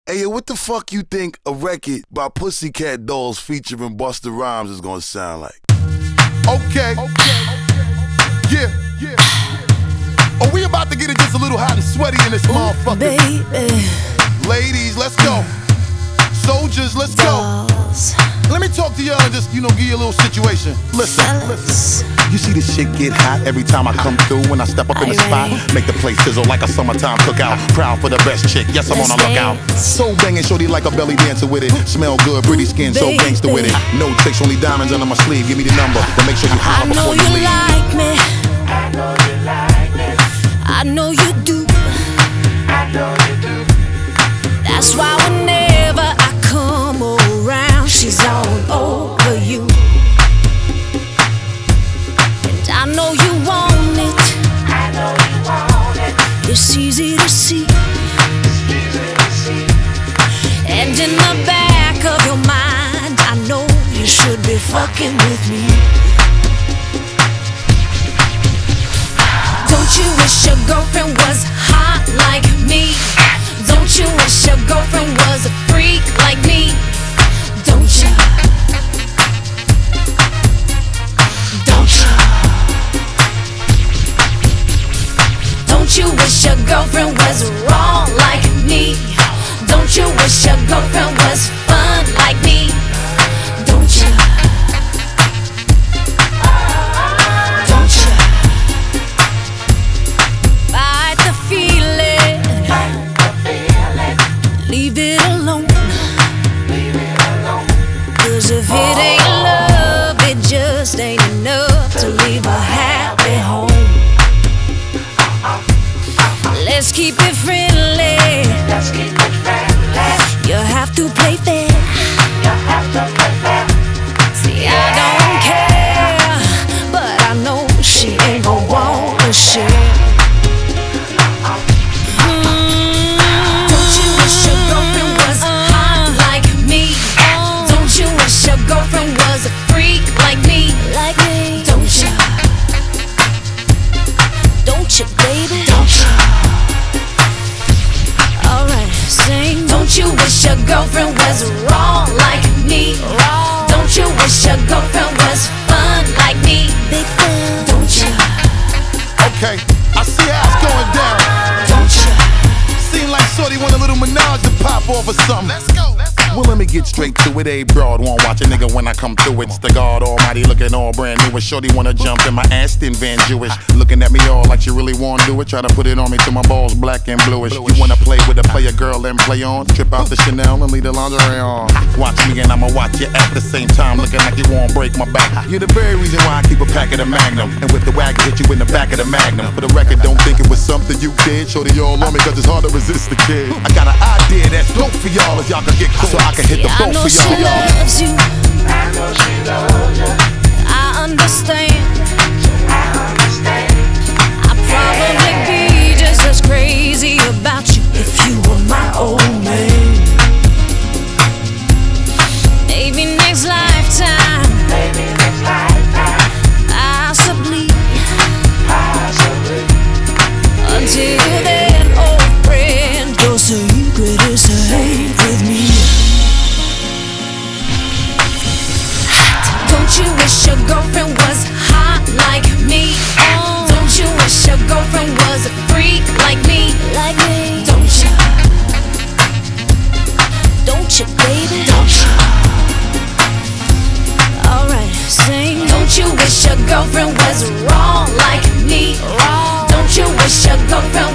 Hey, yo, what the fuck you think a record by Pussycat Dolls featuring Busta Rhymes is gonna sound like? Okay. Yeah. Oh, we about to get it just a little hot and sweaty in this motherfucker. Baby. Ladies, let's go. Soldiers, let's go. Let me talk to y'all and just, give you a little situation. Listen. You see this shit get hot every time I come through. When I step up in the spot, make the place sizzle like a summertime cookout. Proud for the best chick, yes, I'm on the lookout. So banging, shorty like a belly dancer with it. Smell good, pretty skin, so gangster with it. No tricks, only diamonds under my sleeve. Give me the number, but make sure you holler before you leave. Like me. I know you like me. I know you do. I know you do. That's why whenever I come around, she's all over you. And I know you want it. I know you want it. It's easy to see. It's easy to see. And in the back of your mind, I know you should be fucking with me. Don't you wish your girlfriend was hot like me? Don't you wish your girlfriend was a freak like me? Don't you? Don't you? Don't you wish your girlfriend was wrong like me? Don't you wish your girlfriend was fun like me? Don't you? Don't you? Fight the feeling. Leave it alone. Cause if it ain't love, it just ain't enough to leave a happy home. Let's keep it friendly. Let's keep it friendly. You have to play fair. You have to play fair. See, I don't care, but I know she ain't gon' wanna share. Girlfriend was a freak like me, Don't you? Don't you, baby? Don't you? Alright, sing. Don't you wish your girlfriend was wrong like me? Don't you wish your girlfriend was fun like me? Don't you? Okay, I see how it's going down. Don't you? Seem like shorty want a little menage to pop off or something. Let's go. Well, let me get straight to it. A broad won't watch a nigga when I come through. It's the God Almighty looking all brand new. And shorty wanna jump in my Aston Van Jewish. Looking at me all like she really wanna do it. Try to put it on me till my balls black and bluish. You wanna play with a player girl and play on? Trip out the Chanel and leave the lingerie on. Watch me and I'ma watch you at the same time. Looking like you won't break my back. You're the very reason why I keep a pack of the Magnum. And with the wagon hit you in the back of the Magnum. For the record, don't think it was something you did. Shorty all on me cause it's hard to resist the kid. I got an idea that's dope for y'all if y'all can get close. So I can hit the boat for y'all. She loves you. I know she loves you. I understand. I understand. I'd probably be just as crazy about you if you were my old man. Maybe next lifetime. Maybe next lifetime. Possibly. Possibly. Until then, old friend, your secret is safe with me. Don't you wish your girlfriend was hot like me? Don't you wish your girlfriend was a freak like me? Don't you? Don't you, baby? Don't you? Alright, sing. Don't you wish your girlfriend was wrong like me? Don't you wish your girlfriend